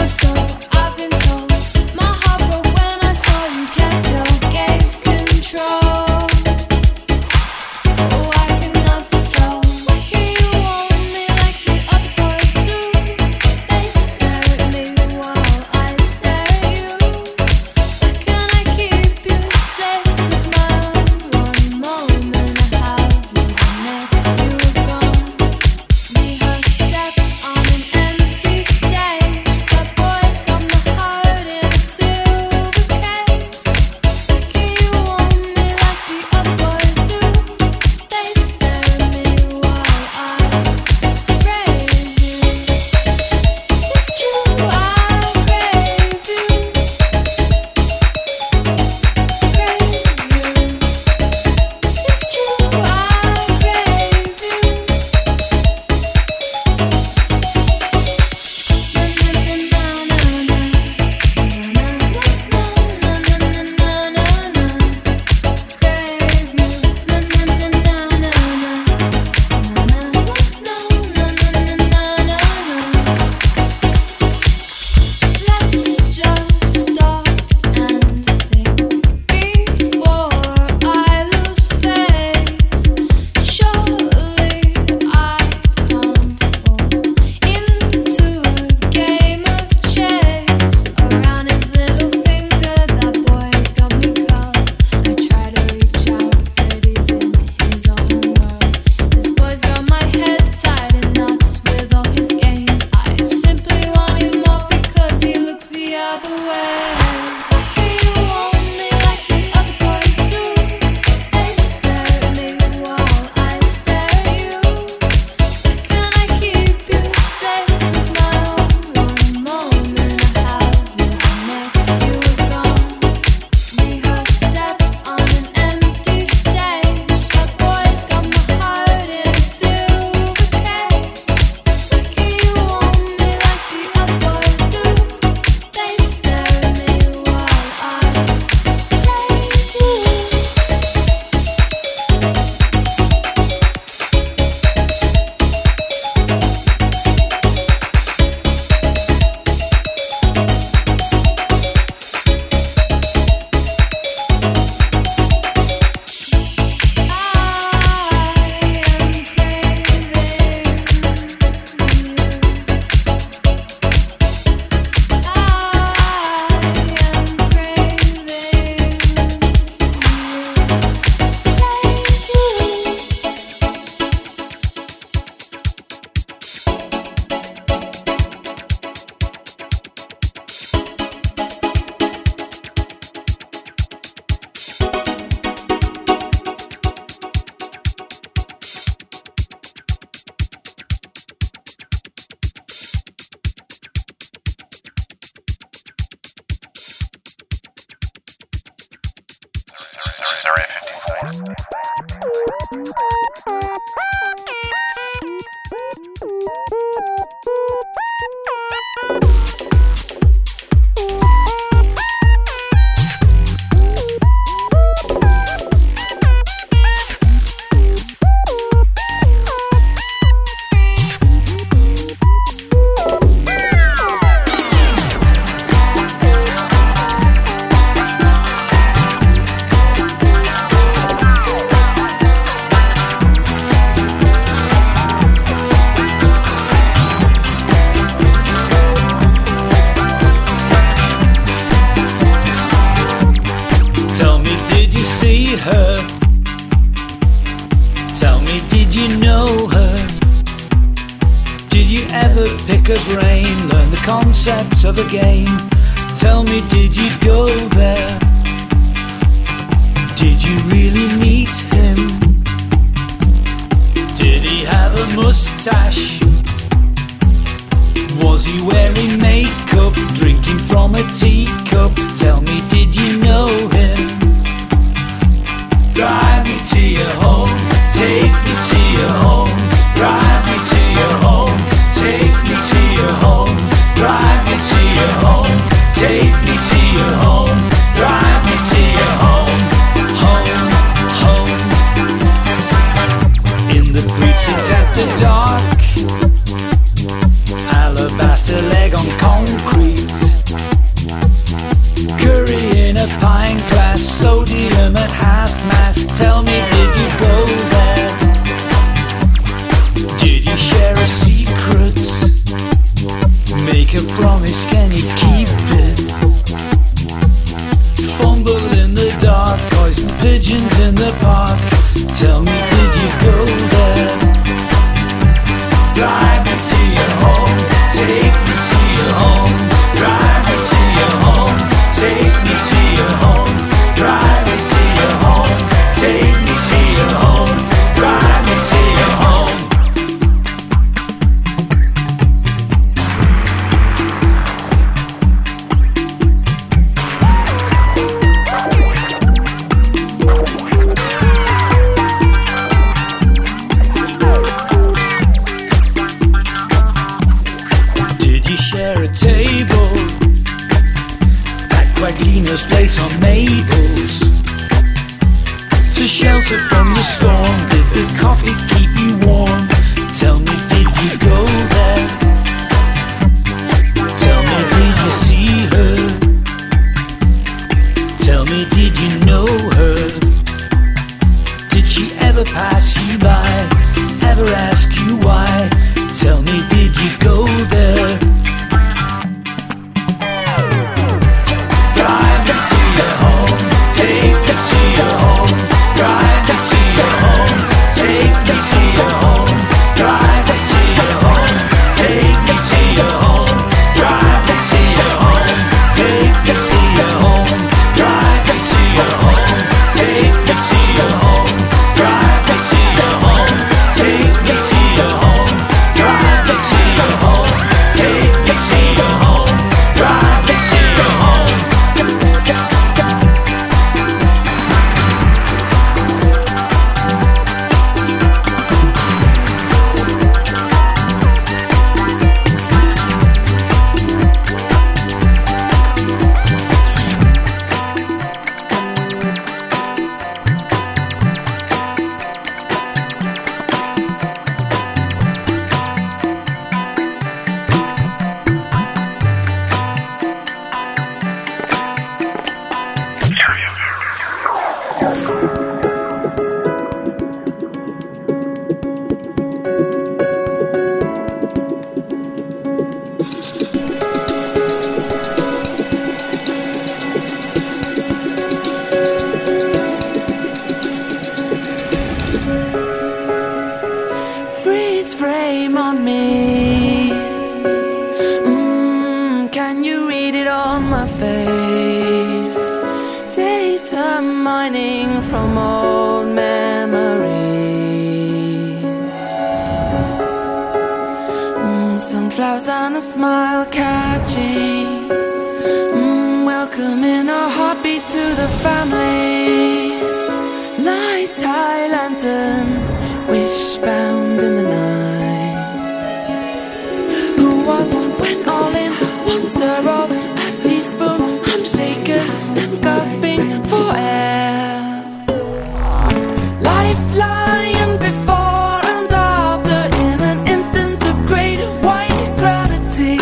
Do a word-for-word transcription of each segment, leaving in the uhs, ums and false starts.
Area fifty-four. Her. Tell me, did you know her? Did you ever pick her brain, learn the concept of a game? Tell me, did you go there? Did you really meet him? Did he have a mustache? Was he wearing makeup, drinking from a teacup? Tell me, did you know him? Drive me to your home, take me to your home. Drive me to your home, take me to your home. Drive me to your home, take me to your home. Drive me to your home, home, home. In the precinct after dark, alabaster leg on concrete. make a promise, can you keep it? Fumble in the dark, poison pigeons in the park. Tell me, did you go there? Drive me to your home, take me to your home. Drive me to your home, take me to your home. Drive me to your home, take me to your home. Drive me to your home. Table at Quaglino's place on Mabel's to shelter from the storm. Did the coffee keep you warm? Tell me, did you go there? Tell me, did you see her? Tell me, did you know her? Did she ever pass you by? Ever ask you why? Tell me, did you go there? Frame on me. Mm, can you read it on my face? Data mining from old memories. Mm, sunflowers and a smile catching. Mm, welcoming a heartbeat to the family. Night tie lanterns, wishbound in the night. Who, what, when all in one stir of a teaspoon. I'm shaken and gasping for air. Life lying before and after in an instant of great white gravity.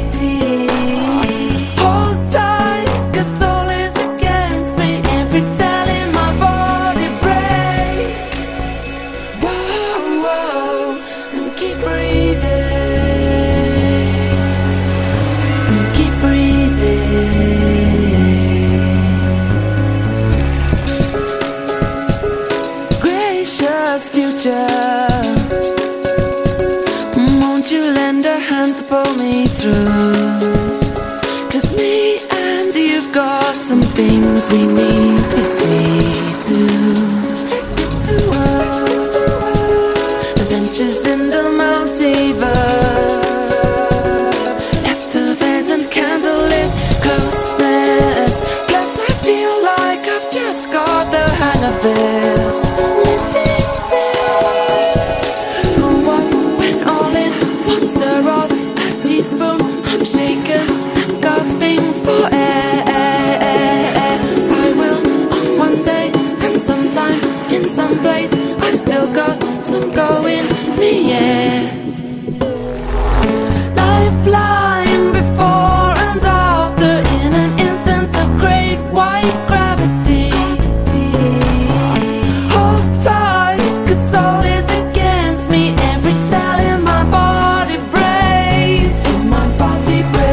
Hold tight, 'cause all is against me. Every cell in my body breaks. Whoa, whoa, and keep breathing, and keep breathing. Gracious future, won't you lend a hand to pull me through? 'Cause me and you've got some things we need to see too. Let's get to work. Adventures in the multiverse. Leftovers and candlelit closeness. Plus I feel like I've just got the hang of this. Living there. Who, what, when all in one stir of a teaspoon. I'm shaken and gasping for air. I will on one day and sometime in some place. I've still got some going me, yeah. Life lying before and after in an instant of great white gravity. Hold tight, 'cause all is against me. Every cell in my body breaks. In my body breaks.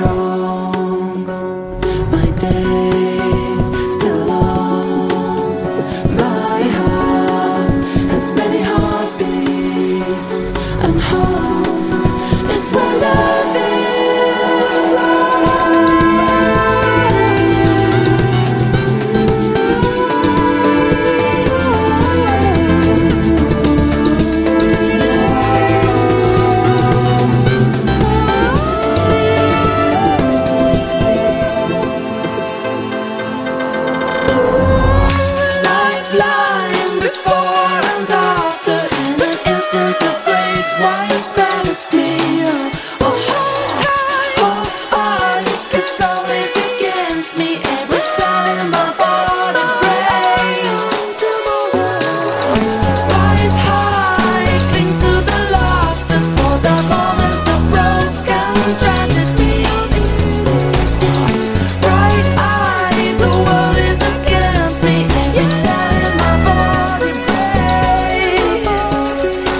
strong. My days still long. My heart has many heartbeats, and home is where love is. Flying before and after, in an instant of great white gravity. Oh, hold tight, hold tight, it's always against me. Every cell in my body breaks. Rise high, cling to the lofters for the moments of broken tragedy. Bright eyed, the world is against me. Every cell in my body breaks.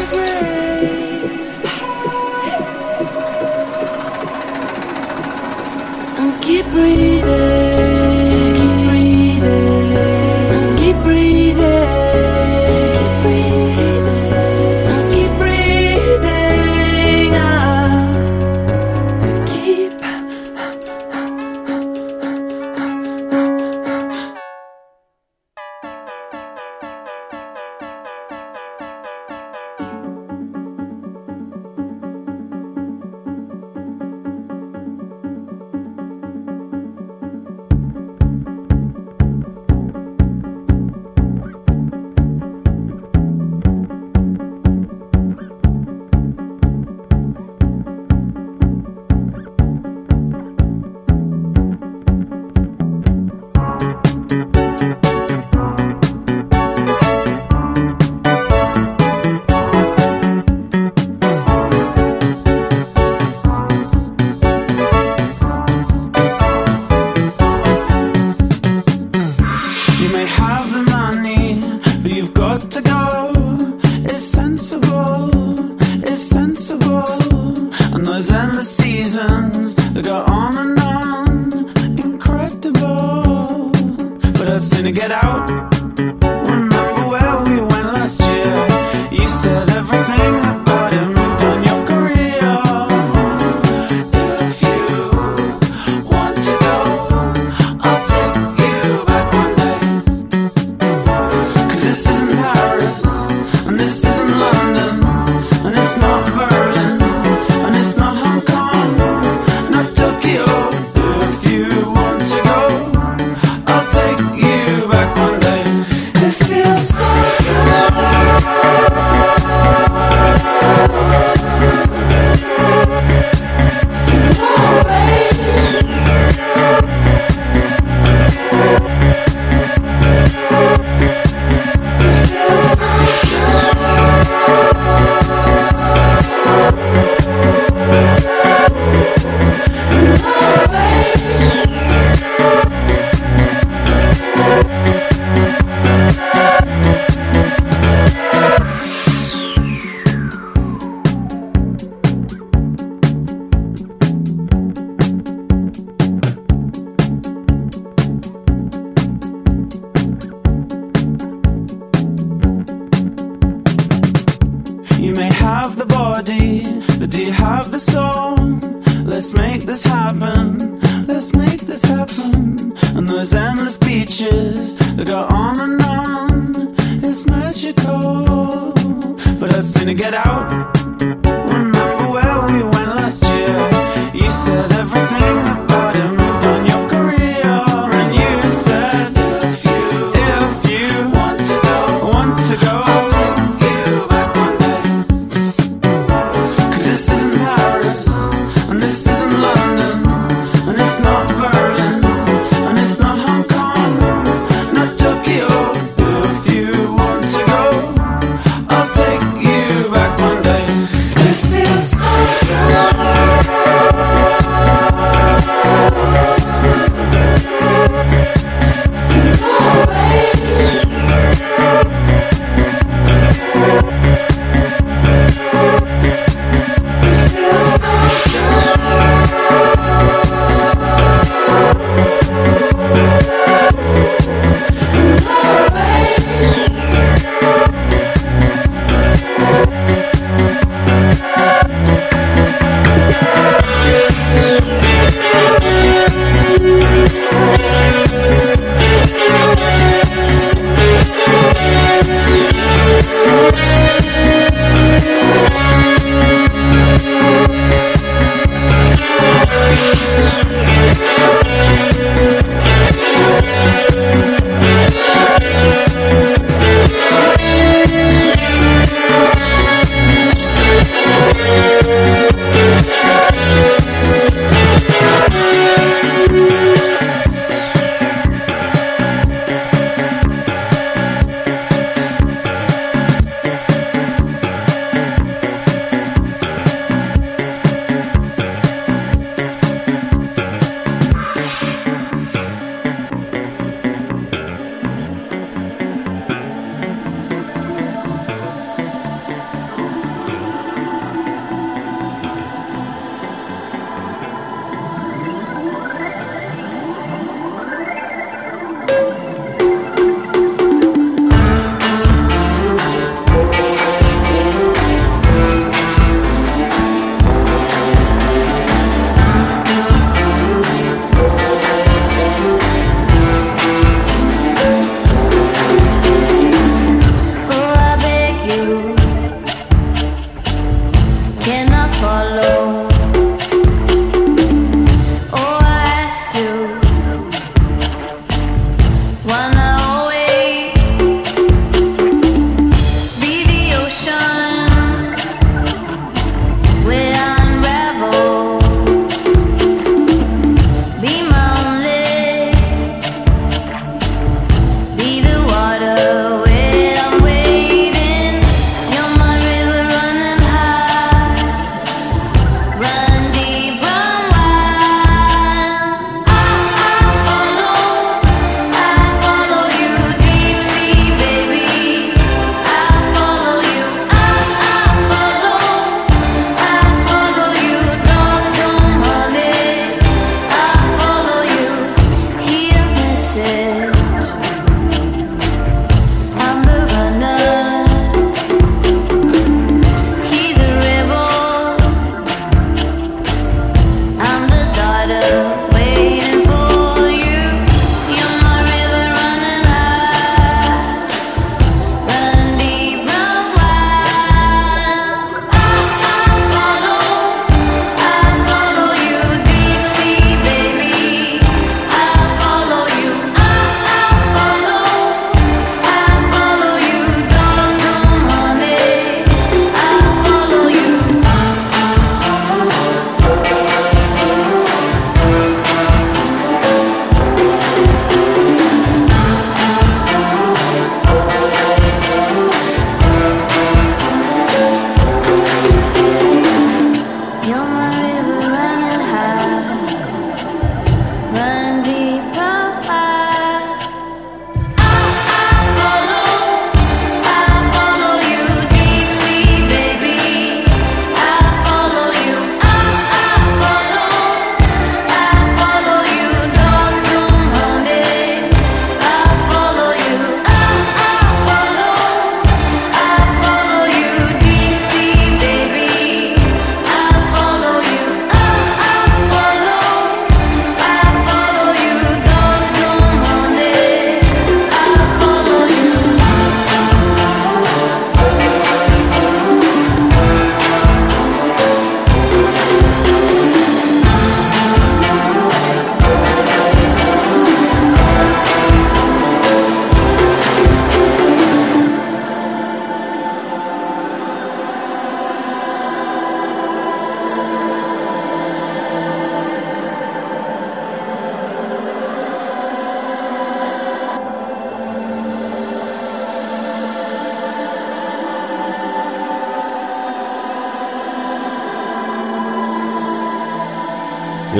And keep breathing, keep breathing, keep breathing, keep breathing, ah, keep. You may have the money, but you've got to go. It's sensible, it's sensible. And those endless seasons that go on and on, incredible. But I'd sooner get out. Remember where we went last year? You said everything about it moved on your career. If you want to go, I'll take you back one day. Cause this isn't Paris, and this isn't London, and it's not Berlin, and it's not Hong Kong, not Tokyo. If you want to go, I'll take you back one day. It feels so good. You know, baby, it feels so good. You know, baby. You may have the body, but do you have the soul? Let's make this happen, let's make this happen. And those endless beaches that go on and on, it's magical. But I'd sooner get out. Remember where we went last year? You said everything about it moved on your career. And you said, if you, if you want to go, want to go, I'll take you back one day. Cause this isn't Paris, and this isn't London, and it's not Berlin, and it's not Hong Kong, not Tokyo. If you want to go, I'll take you back one day.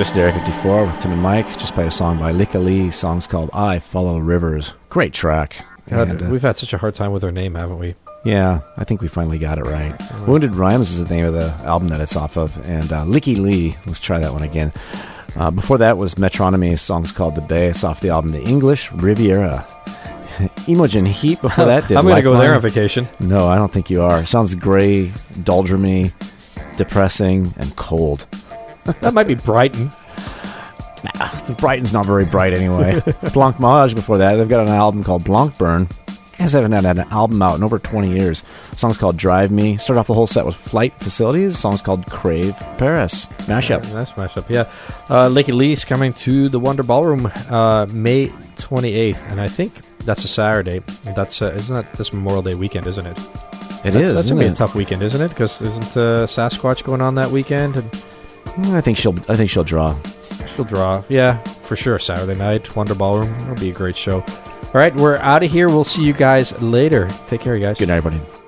listen to Area fifty-four with Tim and Mike. Just played a song by Lika Lee. Song's called I Follow Rivers. Great track. God, And, uh, we've had such a hard time with our name, haven't we? yeah, I think we finally got it right. Wounded Rhymes is the name of the album that it's off of. And uh, Licky Lee, let's try that one again. Uh, before that was Metronomy. Song's called The Bay. It's off the album The English Riviera. Imogen Heat before that did I'm going to go Lifeline. there on vacation. No, I don't think you are. Sounds gray, doldrumy, depressing, and cold. That might be Brighton. Nah, Brighton's not very bright anyway. Blancmange before that. They've got an album called Blancburn. Guys haven't had an album out in over twenty years. Song's called Drive Me. Start off the whole set with Flight Facilities. Song's called Crave Paris. Mashup. Yeah, nice mashup, yeah. Uh, Lakey Lee's coming to the Wonder Ballroom uh, May twenty-eighth, and I think that's a Saturday. That's uh, isn't that this Memorial Day weekend, isn't it? It that's, is. That's isn't gonna be it? a tough weekend, isn't it? Because isn't uh, Sasquatch going on that weekend? And I think she'll. I think she'll draw. she'll draw. Yeah, for sure. Saturday night, Wonder Ballroom. It'll be a great show. All right, we're out of here. We'll see you guys later. Take care, you guys. Good night, everybody.